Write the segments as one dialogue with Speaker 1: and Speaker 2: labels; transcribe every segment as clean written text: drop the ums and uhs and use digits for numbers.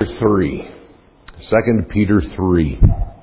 Speaker 1: 3. 2 Peter 3.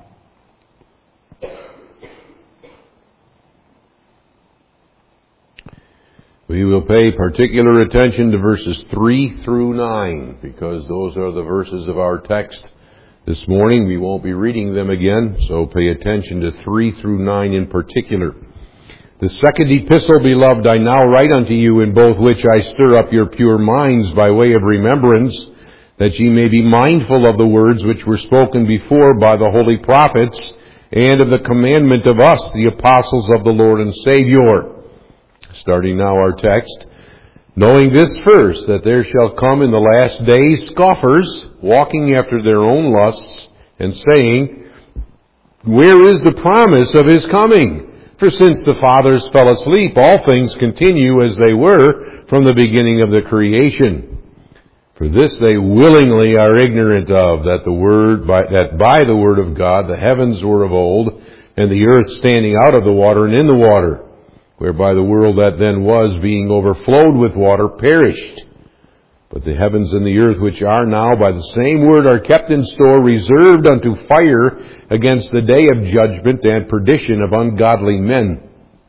Speaker 1: We will pay particular attention to verses 3 through 9 because those are the verses of our text this morning. We won't be reading them again, so pay attention to 3 through 9 in particular. The second epistle, beloved, I now write unto you, in both which I stir up your pure minds by way of remembrance, that ye may be mindful of the words which were spoken before by the holy prophets, and of the commandment of us, the apostles of the Lord and Savior. Starting now our text. Knowing this first, that there shall come in the last days scoffers, walking after their own lusts, and saying, Where is the promise of his coming? For since the fathers fell asleep, all things continue as they were from the beginning of the creation. For this they willingly are ignorant of, that by the word of God the heavens were of old, and the earth standing out of the water and in the water, whereby the world that then was, being overflowed with water, perished. But the heavens and the earth which are now by the same word are kept in store, reserved unto fire against the day of judgment and perdition of ungodly men.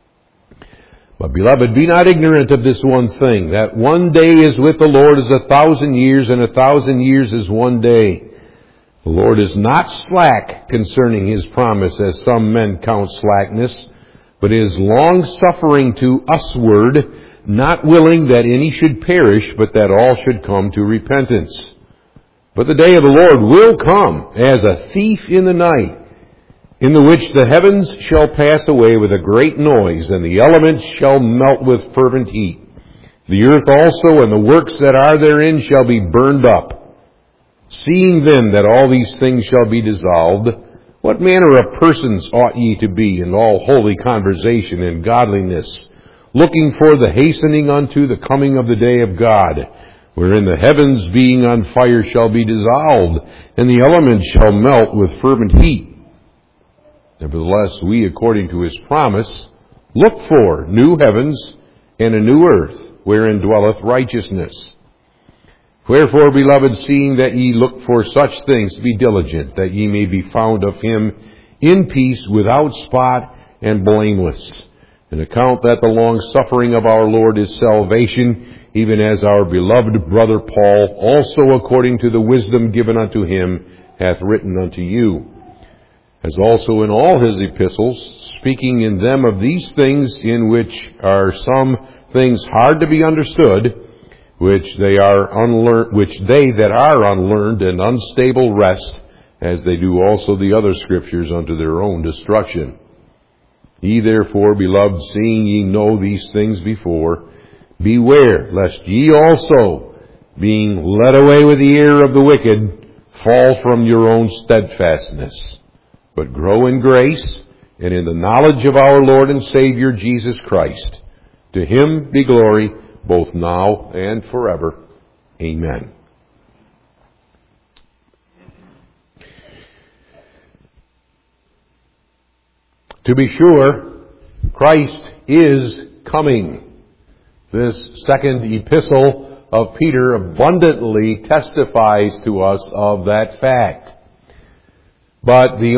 Speaker 1: But beloved, be not ignorant of this one thing, that one day is with the Lord as 1,000 years, and 1,000 years is one day. The Lord is not slack concerning his promise, as some men count slackness, but is long-suffering to usward, not willing that any should perish, but that all should come to repentance. But the day of the Lord will come as a thief in the night, in the which the heavens shall pass away with a great noise, and the elements shall melt with fervent heat. The earth also and the works that are therein shall be burned up. Seeing then that all these things shall be dissolved, what manner of persons ought ye to be in all holy conversation and godliness, looking for the hastening unto the coming of the day of God, wherein the heavens being on fire shall be dissolved, and the elements shall melt with fervent heat? Nevertheless, we, according to his promise, look for new heavens and a new earth, wherein dwelleth righteousness. Wherefore, beloved, seeing that ye look for such things, be diligent, that ye may be found of him in peace, without spot, and blameless. And account that the long suffering of our Lord is salvation, even as our beloved brother Paul, also according to the wisdom given unto him, hath written unto you. As also in all his epistles, speaking in them of these things, in which are some things hard to be understood, which they that are unlearned and unstable wrest, as they do also the other scriptures unto their own destruction. Ye therefore, beloved, seeing ye know these things before, beware lest ye also, being led away with the error of the wicked, fall from your own steadfastness, but grow in grace and in the knowledge of our Lord and Savior Jesus Christ. To him be glory, both now and forever. Amen. To be sure, Christ is coming. This second epistle of Peter abundantly testifies to us of that fact. But the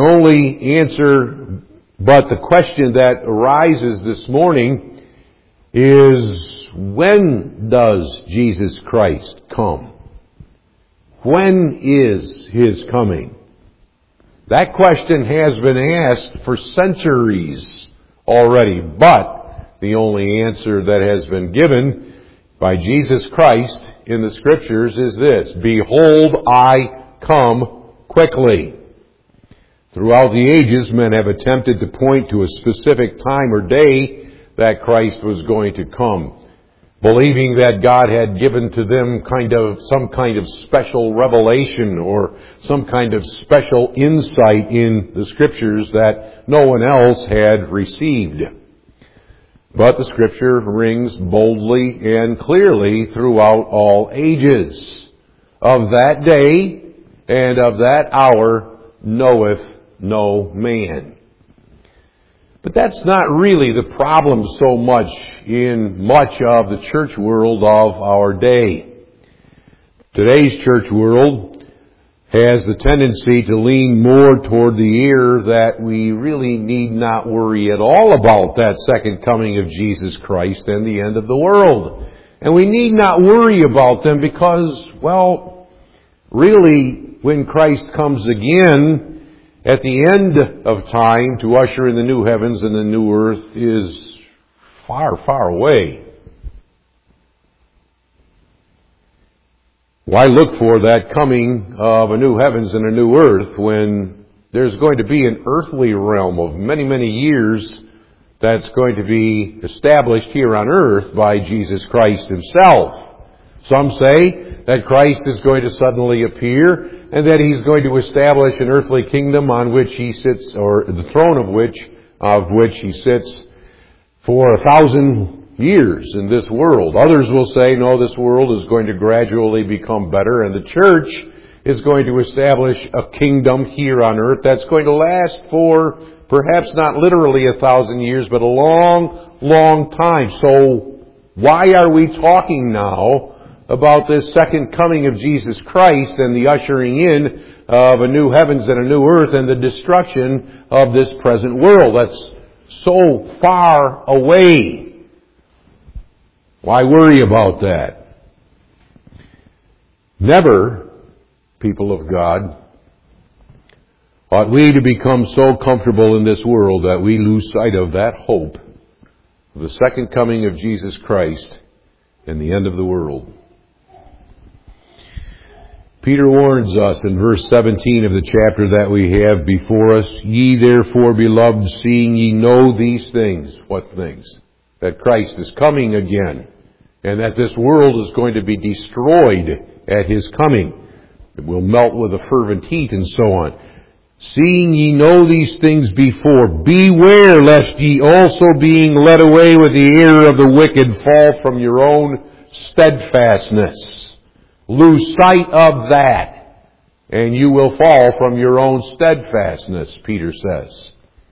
Speaker 1: question that arises this morning is, when does Jesus Christ come? When is his coming? That question has been asked for centuries already, but the only answer that has been given by Jesus Christ in the Scriptures is this: Behold, I come quickly. Throughout the ages, men have attempted to point to a specific time or day that Christ was going to come, believing that God had given to them some kind of special revelation or some kind of special insight in the Scriptures that no one else had received. But the Scripture rings boldly and clearly throughout all ages. Of that day and of that hour knoweth no man. But that's not really the problem so much in much of the church world of our day. Today's church world has the tendency to lean more toward the ear that we really need not worry at all about that second coming of Jesus Christ and the end of the world. And we need not worry about them because, well, really, when Christ comes again at the end of time to usher in the new heavens and the new earth is far, far away. Why look for that coming of a new heavens and a new earth when there's going to be an earthly realm of many, many years that's going to be established here on earth by Jesus Christ Himself? Some say that Christ is going to suddenly appear and that He's going to establish an earthly kingdom on which He sits, or the throne of which He sits for 1,000 years in this world. Others will say, no, this world is going to gradually become better and the church is going to establish a kingdom here on earth that's going to last for perhaps not literally 1,000 years, but a long, long time. So why are we talking now about this second coming of Jesus Christ and the ushering in of a new heavens and a new earth and the destruction of this present world that's so far away? Why worry about that? Never, people of God, ought we to become so comfortable in this world that we lose sight of that hope of the second coming of Jesus Christ and the end of the world. Peter warns us in verse 17 of the chapter that we have before us, "Ye therefore, beloved, seeing ye know these things." What things? That Christ is coming again, and that this world is going to be destroyed at His coming. It will melt with a fervent heat and so on. "Seeing ye know these things before, beware lest ye also being led away with the error of the wicked fall from your own steadfastness." Lose sight of that, and you will fall from your own steadfastness, Peter says.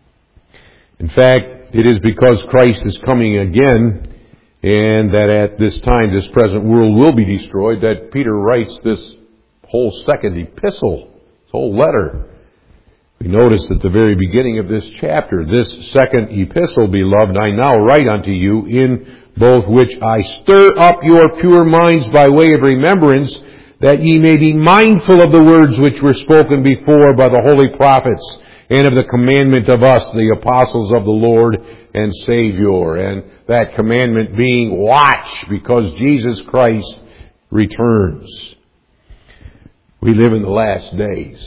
Speaker 1: In fact, it is because Christ is coming again, and that at this time this present world will be destroyed, that Peter writes this whole second epistle, this whole letter. We notice at the very beginning of this chapter, "This second epistle, beloved, I now write unto you, in both which I stir up your pure minds by way of remembrance, that ye may be mindful of the words which were spoken before by the holy prophets, and of the commandment of us, the apostles of the Lord and Savior." And that commandment being, watch, because Jesus Christ returns. We live in the last days.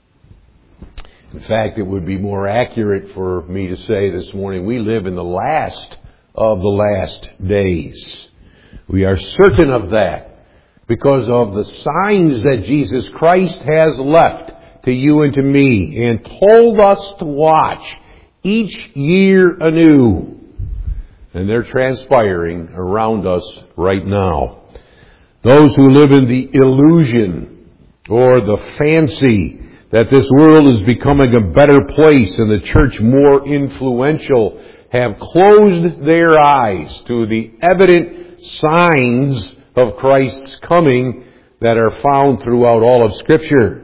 Speaker 1: In fact, it would be more accurate for me to say this morning, we live in the last of the last days. We are certain of that because of the signs that Jesus Christ has left to you and to me and told us to watch each year anew. And they're transpiring around us right now. Those who live in the illusion or the fancy that this world is becoming a better place and the church more influential have closed their eyes to the evident signs of Christ's coming that are found throughout all of Scripture.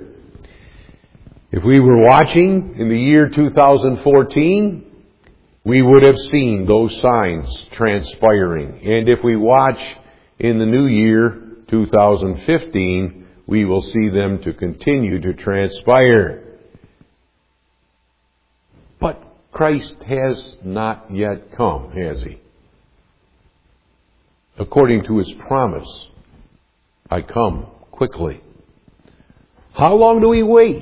Speaker 1: If we were watching in the year 2014, we would have seen those signs transpiring. And if we watch in the new year 2015, we will see them to continue to transpire. But Christ has not yet come, has He? According to His promise, I come quickly. How long do we wait?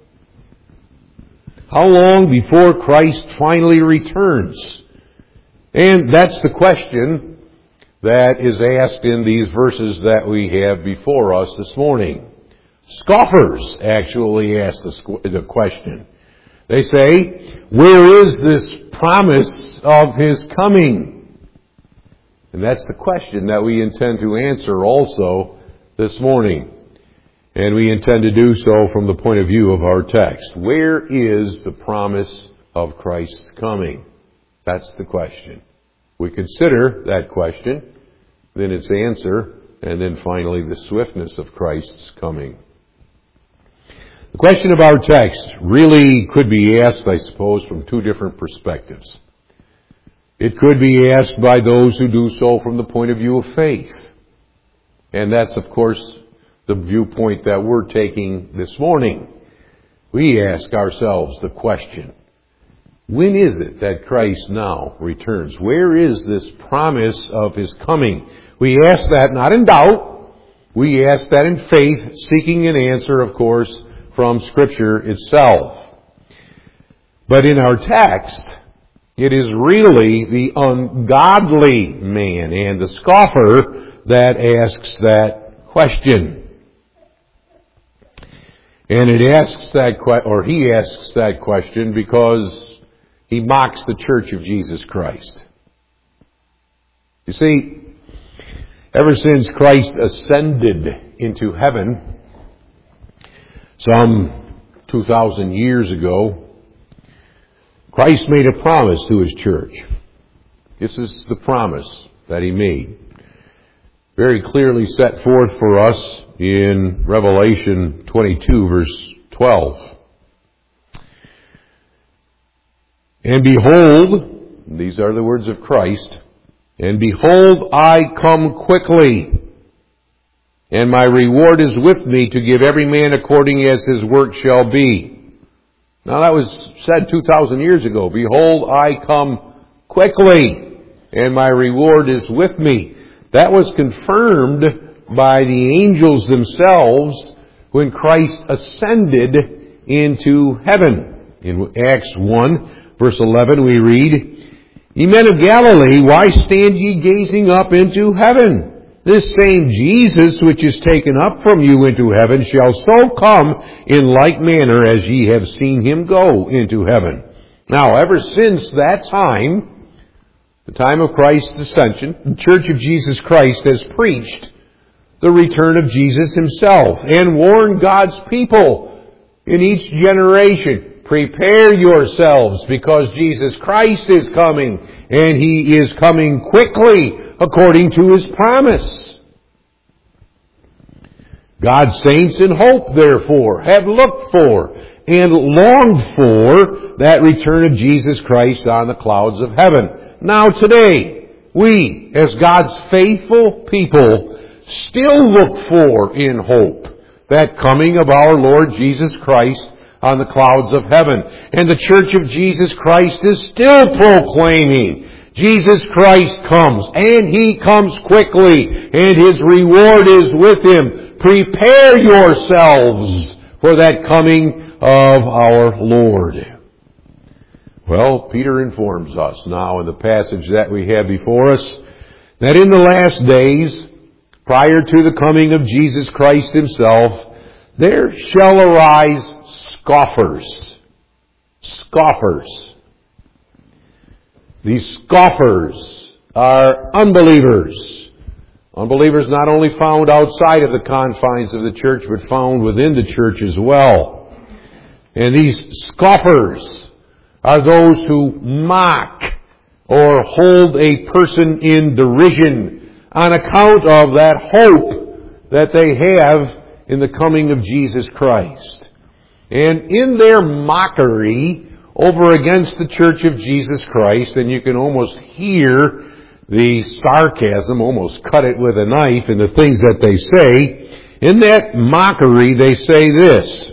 Speaker 1: How long before Christ finally returns? And that's the question that is asked in these verses that we have before us this morning. Scoffers actually ask the question. They say, where is this promise of His coming? And that's the question that we intend to answer also this morning. And we intend to do so from the point of view of our text. Where is the promise of Christ's coming? That's the question. We consider that question, then its answer, and then finally the swiftness of Christ's coming. The question of our text really could be asked, I suppose, from two different perspectives. It could be asked by those who do so from the point of view of faith. And that's, of course, the viewpoint that we're taking this morning. We ask ourselves the question, when is it that Christ now returns? Where is this promise of His coming? We ask that not in doubt. We ask that in faith, seeking an answer, of course, from Scripture itself. But in our text, it is really the ungodly man and the scoffer that asks that question. And he asks that question because he mocks the church of Jesus Christ. You see, ever since Christ ascended into heaven, some 2,000 years ago, Christ made a promise to His church. This is the promise that He made. Very clearly set forth for us in Revelation 22, verse 12. And behold, these are the words of Christ, and behold, I come quickly, and my reward is with me to give every man according as his work shall be. Now that was said 2,000 years ago. Behold, I come quickly, and my reward is with me. That was confirmed by the angels themselves when Christ ascended into heaven. In Acts 1, verse 11, we read, Ye men of Galilee, why stand ye gazing up into heaven? This same Jesus which is taken up from you into heaven shall so come in like manner as ye have seen Him go into heaven. Now, ever since that time, the time of Christ's ascension, the Church of Jesus Christ has preached the return of Jesus Himself and warned God's people in each generation, prepare yourselves because Jesus Christ is coming and He is coming quickly according to His promise. God's saints in hope, therefore, have looked for and longed for that return of Jesus Christ on the clouds of heaven. Now today, we, as God's faithful people, still look for in hope that coming of our Lord Jesus Christ on the clouds of heaven. And the Church of Jesus Christ is still proclaiming Jesus Christ comes, and He comes quickly, and His reward is with Him. Prepare yourselves for that coming of our Lord. Well, Peter informs us now in the passage that we have before us that in the last days, prior to the coming of Jesus Christ Himself, there shall arise scoffers. Scoffers. These scoffers are unbelievers. Unbelievers not only found outside of the confines of the church, but found within the church as well. And these scoffers are those who mock or hold a person in derision on account of that hope that they have in the coming of Jesus Christ. And in their mockery over against the Church of Jesus Christ, and you can almost hear the sarcasm, almost cut it with a knife in the things that they say. In that mockery, they say this: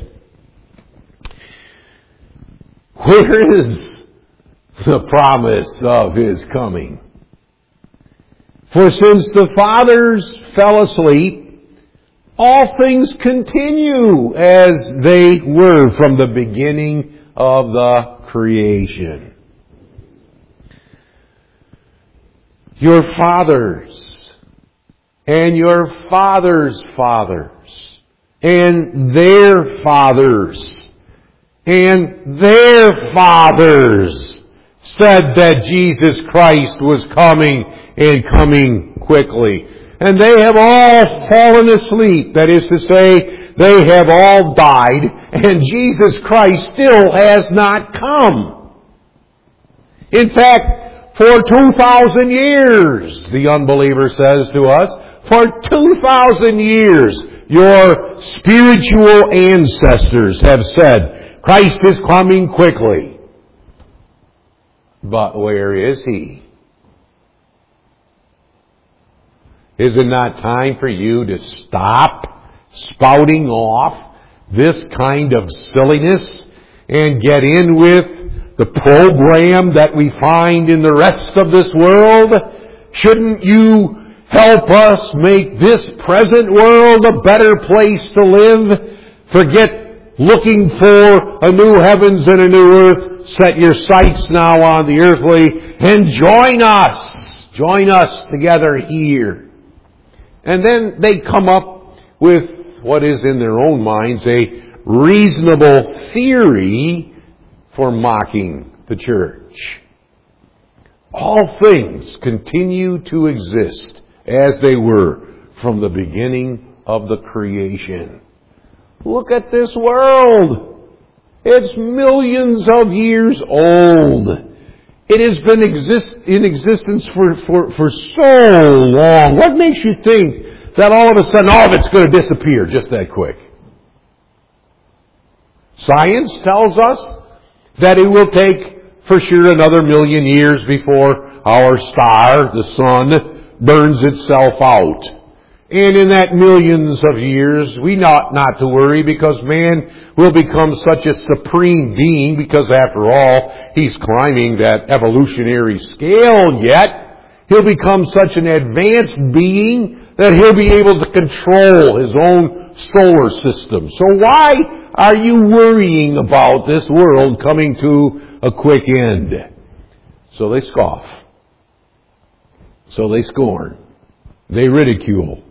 Speaker 1: where is the promise of His coming? For since the fathers fell asleep, all things continue as they were from the beginning of the creation. Your fathers and your fathers' fathers and their fathers and their fathers said that Jesus Christ was coming and coming quickly. And they have all fallen asleep. That is to say, they have all died, and Jesus Christ still has not come. In fact, for 2,000 years, the unbeliever says to us, for 2,000 years, Your spiritual ancestors have said, Christ is coming quickly. But where is He? Is it not time for you to stop spouting off this kind of silliness and get in with the program that we find in the rest of this world? Shouldn't you help us make this present world a better place to live? Forget looking for a new heavens and a new earth. Set your sights now on the earthly and join us. Join us together here. And then they come up with what is in their own minds a reasonable theory for mocking the church. All things continue to exist as they were from the beginning of the creation. Look at this world. It's millions of years old. It has been in existence for so long. What makes you think that all of a sudden all of it's going to disappear just that quick? Science tells us that it will take for sure another million years before our star, the sun, burns itself out. And in that millions of years, we ought not to worry because man will become such a supreme being because after all, he's climbing that evolutionary scale yet. He'll become such an advanced being that he'll be able to control his own solar system. So why are you worrying about this world coming to a quick end? So they scoff. So they scorn. They ridicule.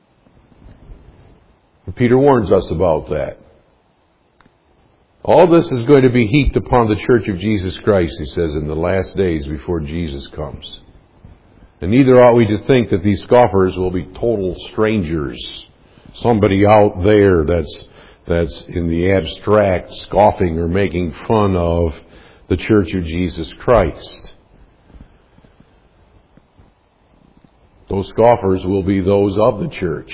Speaker 1: Peter warns us about that. All this is going to be heaped upon the church of Jesus Christ, he says, in the last days before Jesus comes. And neither ought we to think that these scoffers will be total strangers. Somebody out there that's in the abstract scoffing or making fun of the church of Jesus Christ. Those scoffers will be those of the church.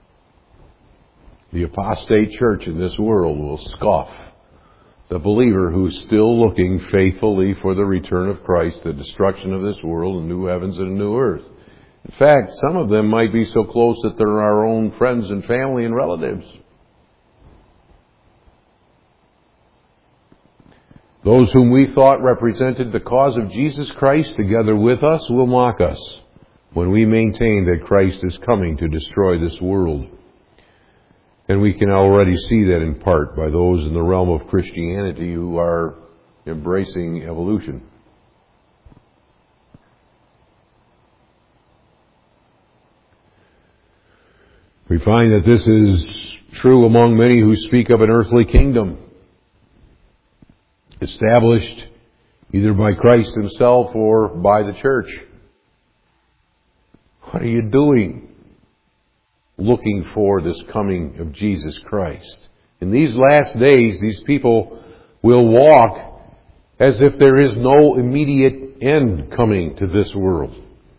Speaker 1: The apostate church in this world will scoff the believer who's still looking faithfully for the return of Christ, the destruction of this world, and new heavens and a new earth. In fact, some of them might be so close that they're our own friends and family and relatives. Those whom we thought represented the cause of Jesus Christ together with us will mock us when we maintain that Christ is coming to destroy this world. And we can already see that in part by those in the realm of Christianity who are embracing evolution. We find that this is true among many who speak of an earthly kingdom, established either by Christ himself or by the church. What are you doing looking for this coming of Jesus Christ? In these last days, these people will walk as if there is no immediate end coming to this world.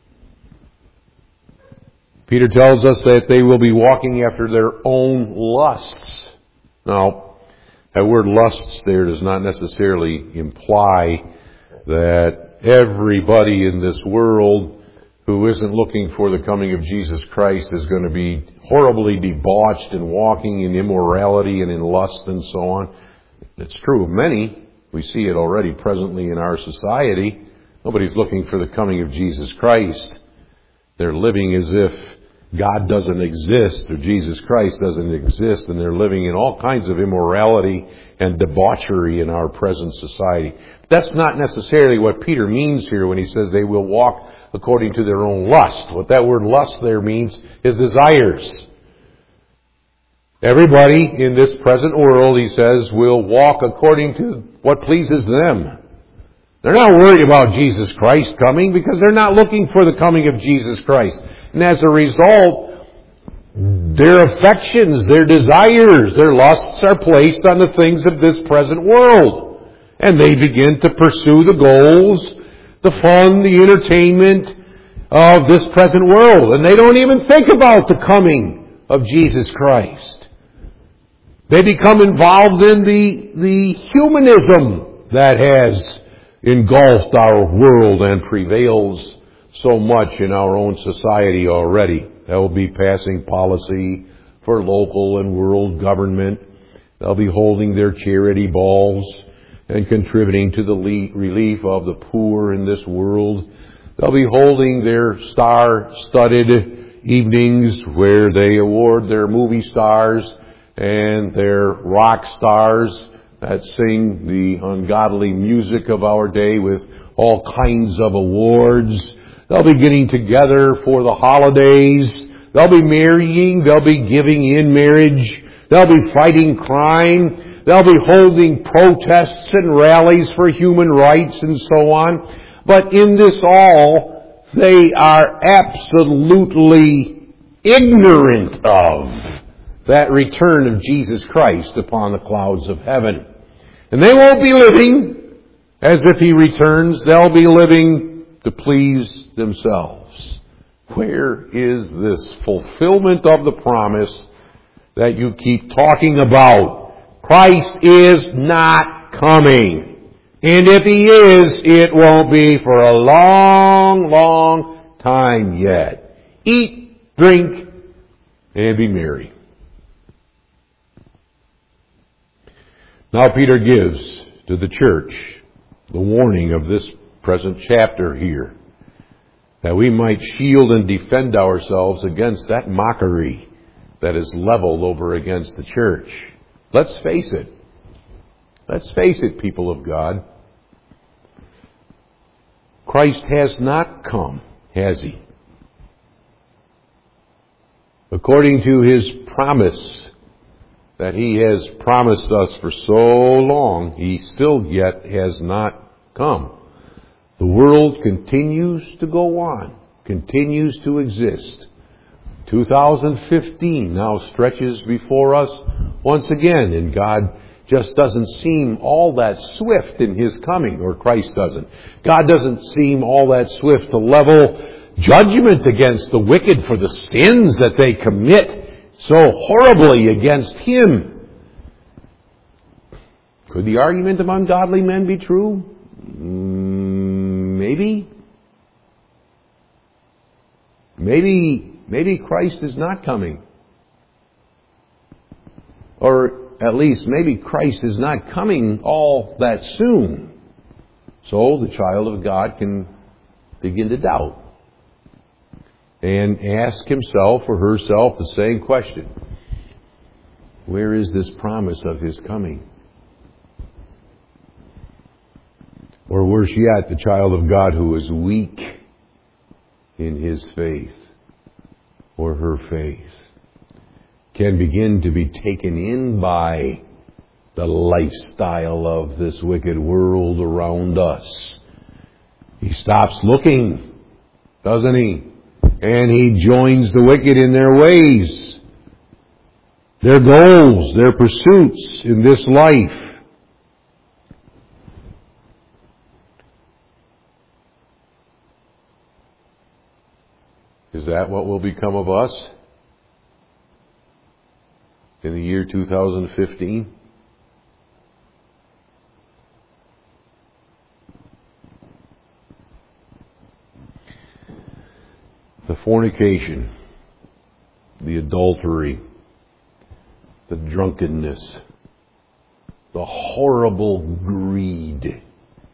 Speaker 1: Peter tells us that they will be walking after their own lusts. Now, that word lusts there does not necessarily imply that everybody in this world who isn't looking for the coming of Jesus Christ is going to be horribly debauched and walking in immorality and in lust and so on. It's true of many. We see it already presently in our society. Nobody's looking for the coming of Jesus Christ. They're living as if God doesn't exist or Jesus Christ doesn't exist, and they're living in all kinds of immorality and debauchery in our present society. That's not necessarily what Peter means here when he says they will walk according to their own lust. What that word lust there means is desires. Everybody in this present world, he says, will walk according to what pleases them. They're not worried about Jesus Christ coming because they're not looking for the coming of Jesus Christ. And as a result, their affections, their desires, their lusts are placed on the things of this present world. And they begin to pursue the goals, the fun, the entertainment of this present world. And they don't even think about the coming of Jesus Christ. They become involved in the humanism that has engulfed our world and prevails so much in our own society already. They'll be passing policy for local and world government. They'll be holding their charity balls and contributing to the relief of the poor in this world. They'll be holding their star-studded evenings where they award their movie stars and their rock stars that sing the ungodly music of our day with all kinds of awards. They'll be getting together for the holidays. They'll be marrying. They'll be giving in marriage. They'll be fighting crime. They'll be holding protests and rallies for human rights and so on. But in this all, they are absolutely ignorant of that return of Jesus Christ upon the clouds of heaven. And they won't be living as if He returns. They'll be living to please themselves. Where is this fulfillment of the promise that you keep talking about? Christ is not coming. And if He is, it won't be for a long, long time yet. Eat, drink, and be merry. Now Peter gives to the church the warning of this present chapter here, that we might shield and defend ourselves against that mockery that is leveled over against the church. Let's face it. Let's face it, people of God. Christ has not come, has He? According to His promise that He has promised us for so long, He still yet has not come. The world continues to go on, continues to exist. 2015 now stretches before us once again, and God just doesn't seem all that swift in His coming, or Christ doesn't. God doesn't seem all that swift to level judgment against the wicked for the sins that they commit so horribly against Him. Could the argument of ungodly men be true? Maybe. Maybe Christ is not coming. Or at least maybe Christ is not coming all that soon. So the child of God can begin to doubt and ask himself or herself the same question. Where is this promise of His coming? Or worse yet, the child of God who is weak in his faith or her faith can begin to be taken in by the lifestyle of this wicked world around us. He stops looking, doesn't he? And he joins the wicked in their ways, their goals, their pursuits in this life. Is that what will become of us in the year 2015? The fornication, the adultery, the drunkenness, the horrible greed,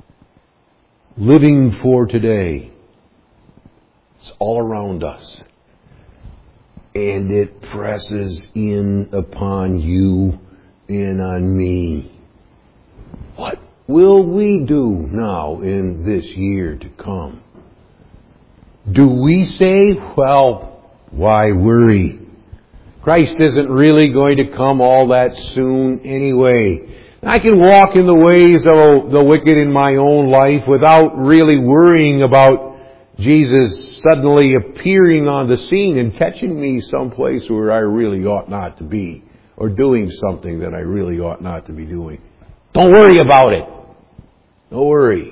Speaker 1: living for today, it's all around us. And it presses in upon you and on me. What will we do now in this year to come? Do we say, well, why worry? Christ isn't really going to come all that soon anyway. I can walk in the ways of the wicked in my own life without really worrying about Jesus suddenly appearing on the scene and catching me someplace where I really ought not to be, or doing something that I really ought not to be doing. Don't worry about it. Don't worry.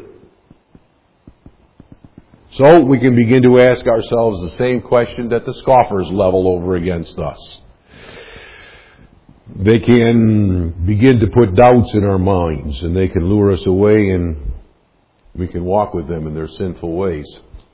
Speaker 1: So we can begin to ask ourselves the same question that the scoffers level over against us. They can begin to put doubts in our minds, and they can lure us away, and we can walk with them in their sinful ways.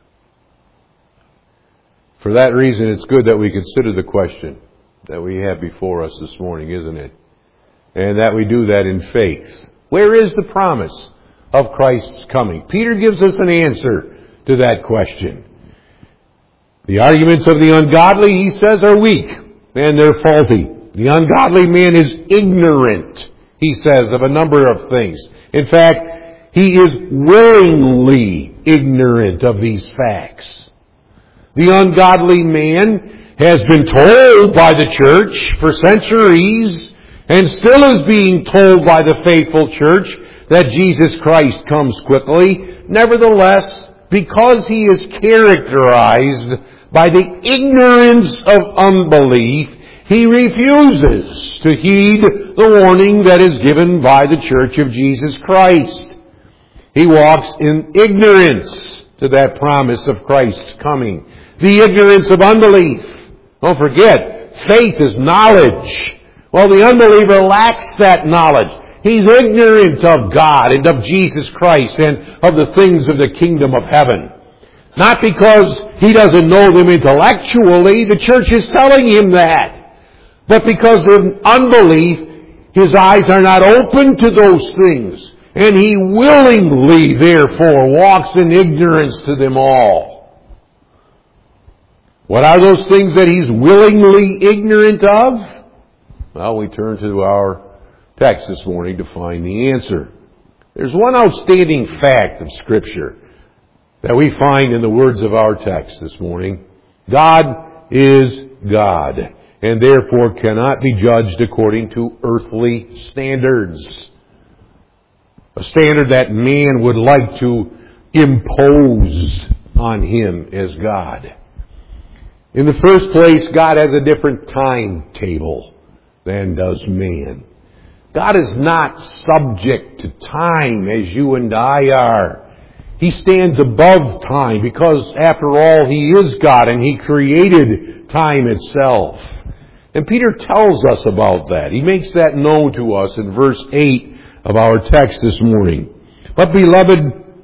Speaker 1: For that reason, it's good that we consider the question that we have before us this morning, isn't it? And that we do that in faith. Where is the promise of Christ's coming? Peter gives us an answer to that question. The arguments of the ungodly, he says, are weak, and they're faulty. The ungodly man is ignorant, he says, of a number of things. In fact, he is willingly ignorant of these facts. The ungodly man has been told by the church for centuries, and still is being told by the faithful church, that Jesus Christ comes quickly. Nevertheless, because he is characterized by the ignorance of unbelief, he refuses to heed the warning that is given by the church of Jesus Christ. He walks in ignorance to that promise of Christ's coming. The ignorance of unbelief. Don't forget, faith is knowledge. Well, the unbeliever lacks that knowledge. He's ignorant of God and of Jesus Christ and of the things of the kingdom of heaven. Not because he doesn't know them intellectually, the church is telling him that. But because of unbelief, his eyes are not open to those things. And he willingly, therefore, walks in ignorance to them all. What are those things that he's willingly ignorant of? Well, we turn to our text this morning to find the answer. There's one outstanding fact of Scripture that we find in the words of our text this morning. God is God, and therefore cannot be judged according to earthly standards. A standard that man would like to impose on him as God. In the first place, God has a different timetable than does man. God is not subject to time as you and I are. He stands above time because, after all, He is God and He created time itself. And Peter tells us about that. He makes that known to us in verse 8 of our text this morning. But, beloved,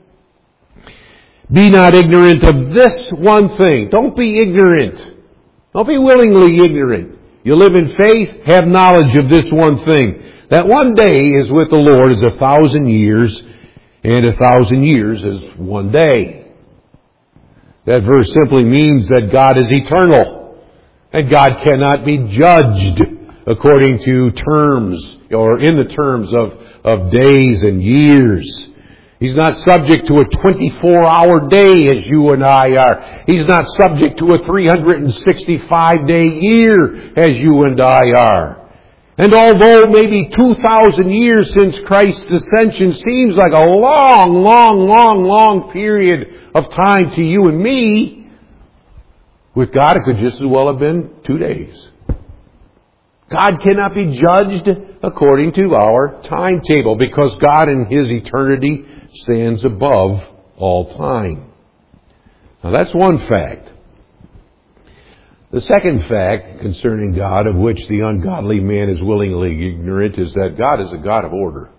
Speaker 1: be not ignorant of this one thing. Don't be ignorant. Don't be willingly ignorant. You live in faith, have knowledge of this one thing. That one day is with the Lord as 1,000 years, and 1,000 years is one day. That verse simply means that God is eternal, and God cannot be judged according to terms, or in the terms of days and years. He's not subject to a 24-hour day as you and I are. He's not subject to a 365-day year as you and I are. And although maybe 2,000 years since Christ's ascension seems like a long period of time to you and me, with God it could just as well have been 2 days. God cannot be judged according to our timetable because God in His eternity stands above all time. Now that's one fact. The second fact concerning God, of which the ungodly man is willingly ignorant, is that God is a God of order.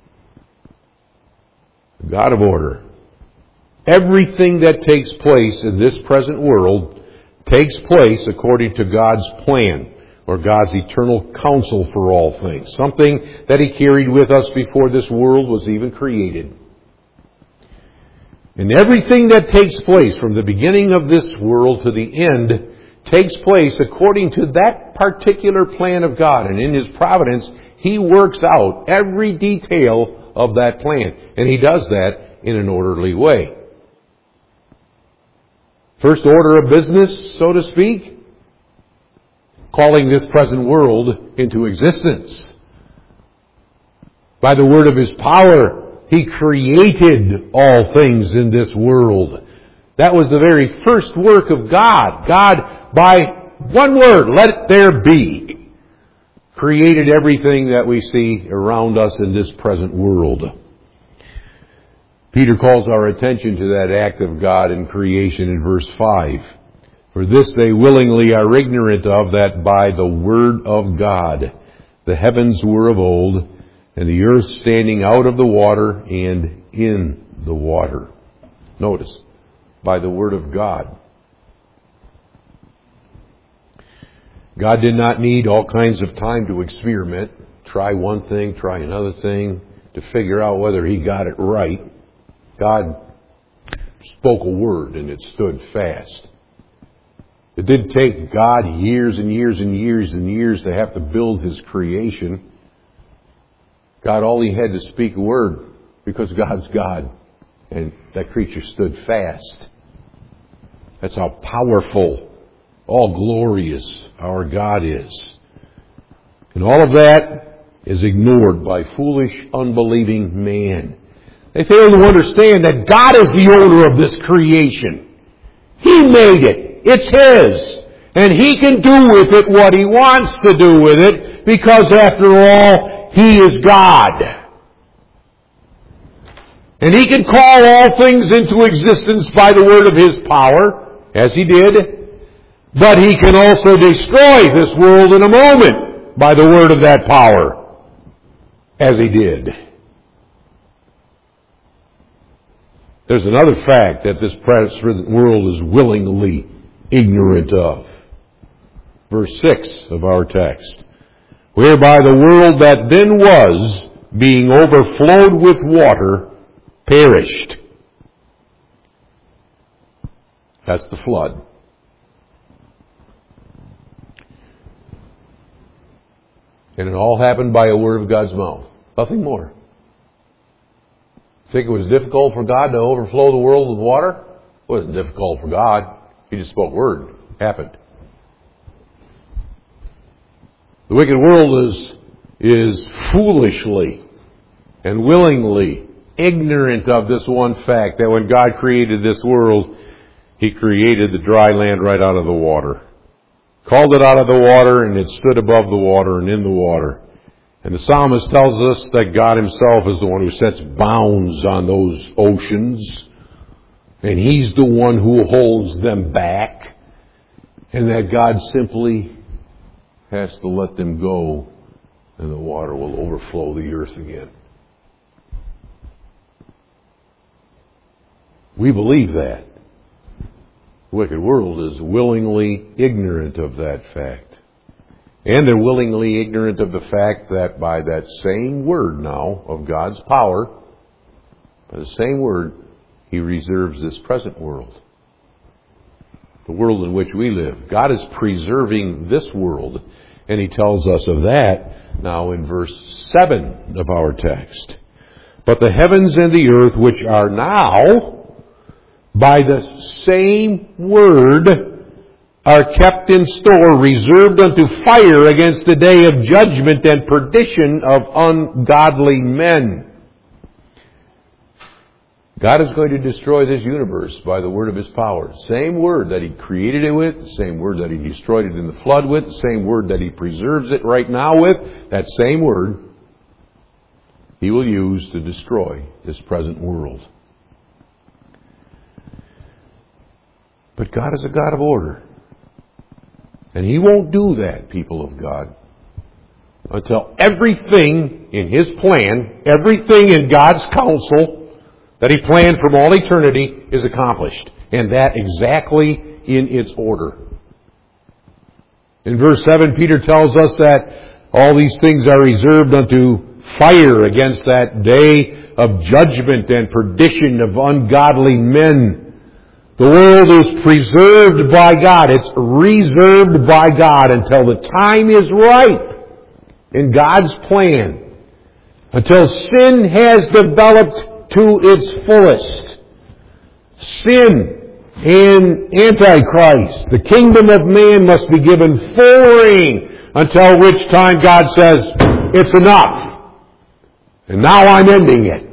Speaker 1: A God of order. Everything that takes place in this present world takes place according to God's plan, or God's eternal counsel for all things. Something that He carried with us before this world was even created. And everything that takes place from the beginning of this world to the end takes place according to that particular plan of God. And in His providence, He works out every detail of that plan. And He does that in an orderly way. First order of business, so to speak, calling this present world into existence. By the word of His power, He created all things in this world. That was the very first work of God. God, by one word, let there be, created everything that we see around us in this present world. Peter calls our attention to that act of God in creation in verse 5. For this they willingly are ignorant of, that by the word of God the heavens were of old, and the earth standing out of the water and in the water. Notice, by the word of God. God did not need all kinds of time to experiment, try one thing, try another thing, to figure out whether He got it right. God spoke a word and it stood fast. It didn't take God years and years and years and years to have to build His creation. God, all He had to speak a word, because God's God. And that creature stood fast. That's how powerful, all glorious our God is. And all of that is ignored by foolish, unbelieving man. They fail to understand that God is the owner of this creation. He made it. It's His. And He can do with it what He wants to do with it, because after all, He is God. And He can call all things into existence by the word of His power, as He did. But He can also destroy this world in a moment by the word of that power, as He did. There's another fact that this present world is willingly ignorant of. Verse 6 of our text. Whereby the world that then was, being overflowed with water, perished. That's the flood. And it all happened by a word of God's mouth. Nothing more. Think it was difficult for God to overflow the world with water? It wasn't difficult for God. He just spoke word. It happened. The wicked world is foolishly and willingly ignorant of this one fact, that when God created this world, He created the dry land right out of the water. Called it out of the water, and it stood above the water and in the water. And the psalmist tells us that God Himself is the one who sets bounds on those oceans. And He's the one who holds them back. And that God simply has to let them go, and the water will overflow the earth again. We believe that. The wicked world is willingly ignorant of that fact. And they're willingly ignorant of the fact that by that same word now of God's power, by the same word, He reserves this present world. The world in which we live. God is preserving this world. And He tells us of that now in verse 7 of our text. But the heavens and the earth, which are now, by the same word, are kept in store, reserved unto fire against the day of judgment and perdition of ungodly men. God is going to destroy this universe by the word of His power. Same word that He created it with, the same word that He destroyed it in the flood with, the same word that He preserves it right now with, that same word He will use to destroy this present world. But God is a God of order. And He won't do that, people of God, until everything in His plan, everything in God's counsel that He planned from all eternity is accomplished. And that exactly in its order. In verse 7, Peter tells us that all these things are reserved unto fire against that day of judgment and perdition of ungodly men. The world is preserved by God. It's reserved by God until the time is ripe in God's plan. Until sin has developed to its fullest. Sin and Antichrist, the kingdom of man, must be given full reign, until which time God says, it's enough. And now I'm ending it.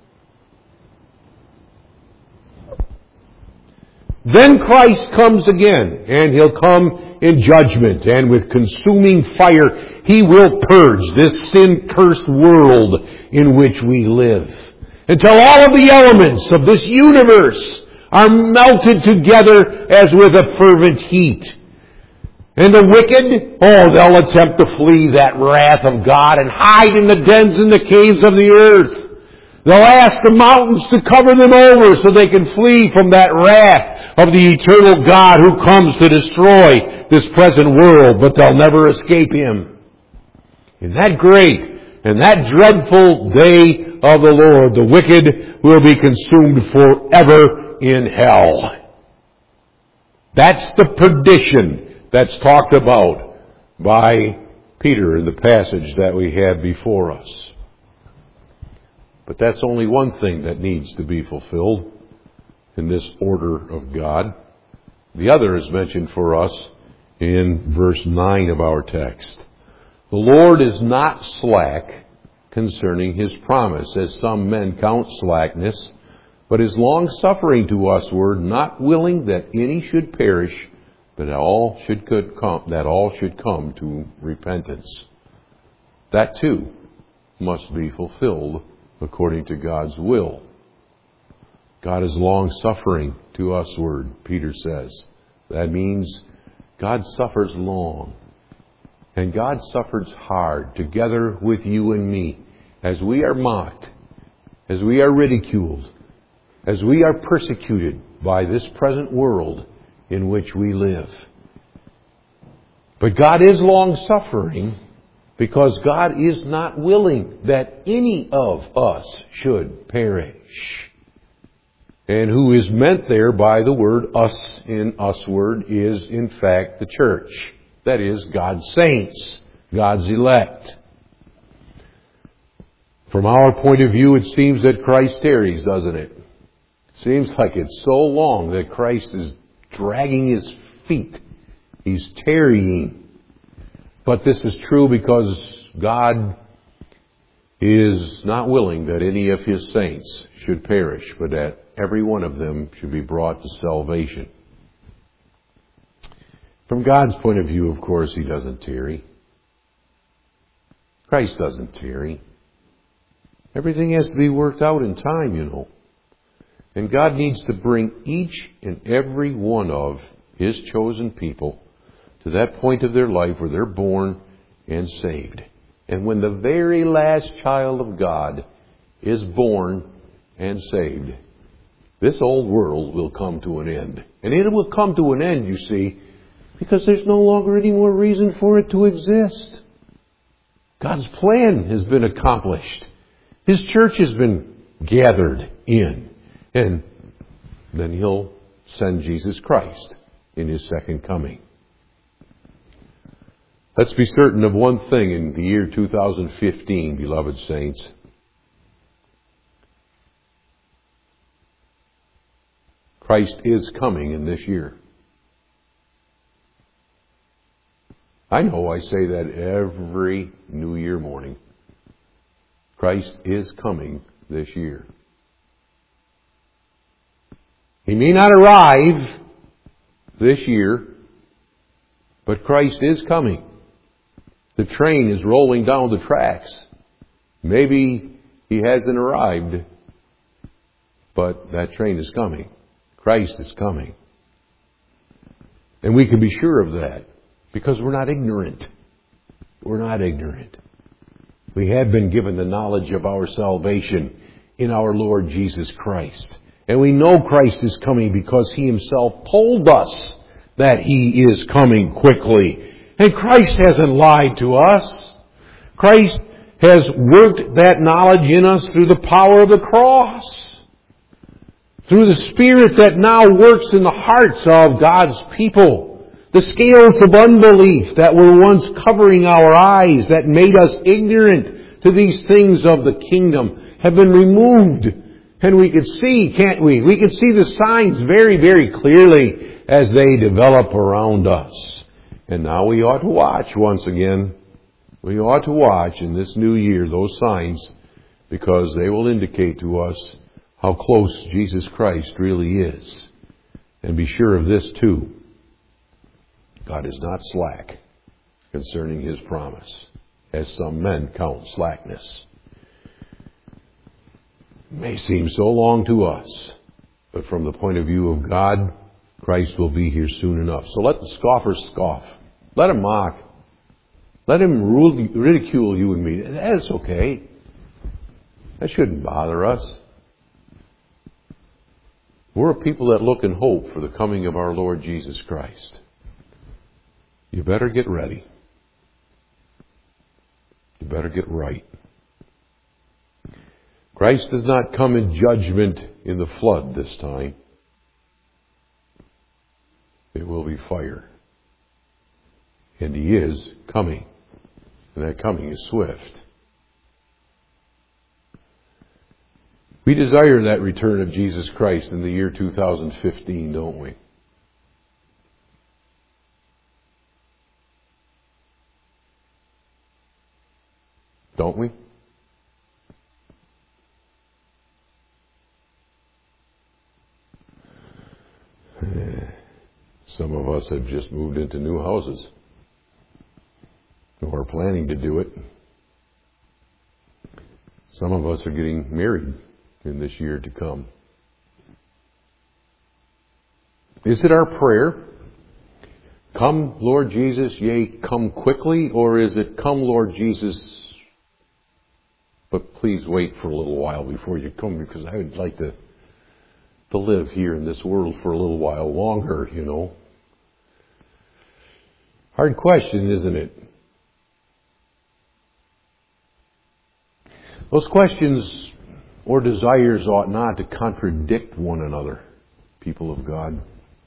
Speaker 1: Then Christ comes again, and He'll come in judgment, and with consuming fire He will purge this sin-cursed world in which we live, until all of the elements of this universe are melted together as with a fervent heat. And the wicked, they'll attempt to flee that wrath of God and hide in the dens and the caves of the earth. They'll ask the mountains to cover them over so they can flee from that wrath of the eternal God who comes to destroy this present world, but they'll never escape Him. In that great and that dreadful day of the Lord, the wicked will be consumed forever in hell. That's the perdition that's talked about by Peter in the passage that we have before us. But that's only one thing that needs to be fulfilled in this order of God. The other is mentioned for us in verse 9 of our text. The Lord is not slack concerning His promise, as some men count slackness, but is long-suffering to usward, not willing that any should perish, but that all should come to repentance. That too must be fulfilled according to God's will. God is long-suffering to usward, Peter says. That means God suffers long. And God suffers hard together with you and me as we are mocked, as we are ridiculed, as we are persecuted by this present world in which we live. But God is long-suffering because God is not willing that any of us should perish. And who is meant there by the word us in usward is in fact the church. That is, God's saints, God's elect. From our point of view, it seems that Christ tarries, doesn't it? It seems like it's so long that Christ is dragging His feet. He's tarrying. But this is true because God is not willing that any of His saints should perish, but that every one of them should be brought to salvation. From God's point of view, of course, He doesn't tarry. Christ doesn't tarry. Everything has to be worked out in time, you know. And God needs to bring each and every one of His chosen people to that point of their life where they're born and saved. And when the very last child of God is born and saved, this old world will come to an end. And it will come to an end, you see, because there's no longer any more reason for it to exist. God's plan has been accomplished. His church has been gathered in. And then He'll send Jesus Christ in His second coming. Let's be certain of one thing in the year 2015, beloved saints. Christ is coming in this year. I know I say that every New Year morning. Christ is coming this year. He may not arrive this year, but Christ is coming. The train is rolling down the tracks. Maybe He hasn't arrived, but that train is coming. Christ is coming. And we can be sure of that because we're not ignorant. We're not ignorant. We have been given the knowledge of our salvation in our Lord Jesus Christ. And we know Christ is coming because He Himself told us that He is coming quickly. And Christ hasn't lied to us. Christ has worked that knowledge in us through the power of the cross. Through the Spirit that now works in the hearts of God's people. The scales of unbelief that were once covering our eyes, that made us ignorant to these things of the kingdom, have been removed. And we could see, can't we? We could see the signs very, very clearly as they develop around us. And now we ought to watch once again. We ought to watch in this new year those signs because they will indicate to us how close Jesus Christ really is. And be sure of this too. God is not slack concerning His promise, as some men count slackness. It may seem so long to us, but from the point of view of God, Christ will be here soon enough. So let the scoffers scoff. Let him mock. Let him ridicule you and me. That's okay. That shouldn't bother us. We're a people that look and hope for the coming of our Lord Jesus Christ. You better get ready. You better get right. Christ does not come in judgment in the flood this time. It will be fire. And He is coming. And that coming is swift. We desire that return of Jesus Christ in the year 2015, don't we? Don't we? Some of us have just moved into new houses. Or are planning to do it. Some of us are getting married in this year to come. Is it our prayer, come Lord Jesus, yea, come quickly? Or is it, come Lord Jesus, but please wait for a little while before you come, because I would like to live here in this world for a little while longer, you know. Hard question, isn't it? Those questions or desires ought not to contradict one another, people of God.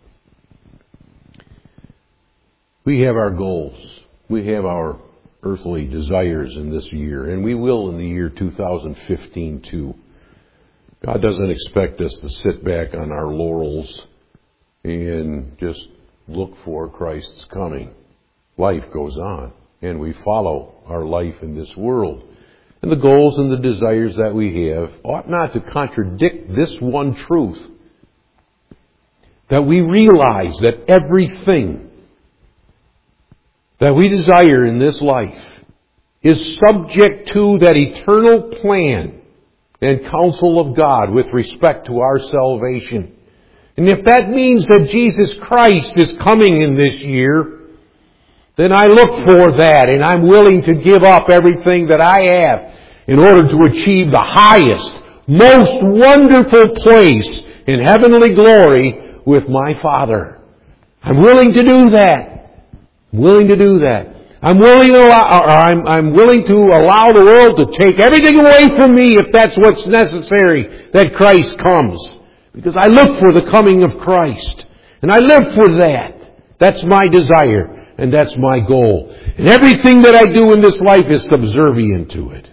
Speaker 1: We have our goals. We have our earthly desires in this year, and we will in the year 2015 too. God doesn't expect us to sit back on our laurels and just look for Christ's coming. Life goes on, and we follow our life in this world. And the goals and the desires that we have ought not to contradict this one truth. That we realize that everything that we desire in this life is subject to that eternal plan and counsel of God with respect to our salvation. And if that means that Jesus Christ is coming in this year, then I look for that, and I'm willing to give up everything that I have in order to achieve the highest, most wonderful place in heavenly glory with my Father. I'm willing to do that. I'm willing to do that. I'm willing to allow the world to take everything away from me if that's what's necessary, that Christ comes. Because I look for the coming of Christ. And I live for that. That's my desire. And that's my goal. And everything that I do in this life is subservient to it.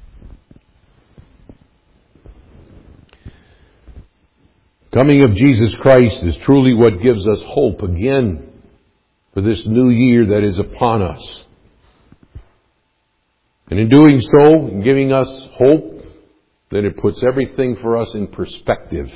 Speaker 1: Coming of Jesus Christ is truly what gives us hope again for this new year that is upon us. And in doing so, in giving us hope, then it puts everything for us in perspective.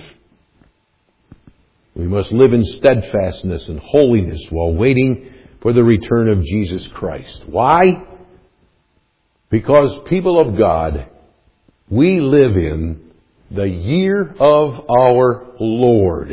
Speaker 1: We must live in steadfastness and holiness while waiting for the return of Jesus Christ. Why? Because, people of God, we live in the year of our Lord,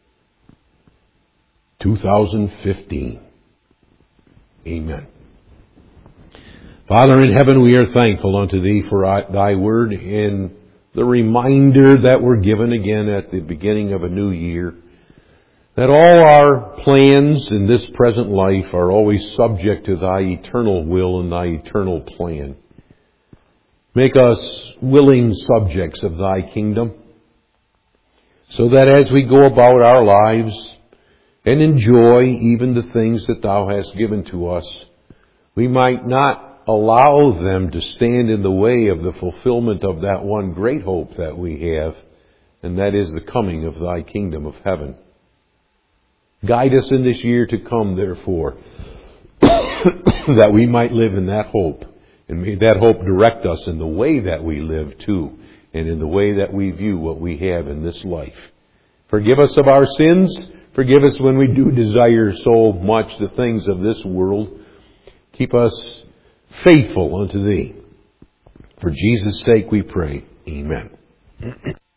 Speaker 1: 2015. Amen. Father in heaven, we are thankful unto Thee for Thy word and the reminder that we're given again at the beginning of a new year, that all our plans in this present life are always subject to Thy eternal will and Thy eternal plan. Make us willing subjects of Thy kingdom, so that as we go about our lives and enjoy even the things that Thou hast given to us, we might not allow them to stand in the way of the fulfillment of that one great hope that we have, and that is the coming of Thy kingdom of heaven. Guide us in this year to come, therefore, that we might live in that hope. And may that hope direct us in the way that we live too, and in the way that we view what we have in this life. Forgive us of our sins. Forgive us when we do desire so much the things of this world. Keep us faithful unto Thee. For Jesus' sake we pray. Amen.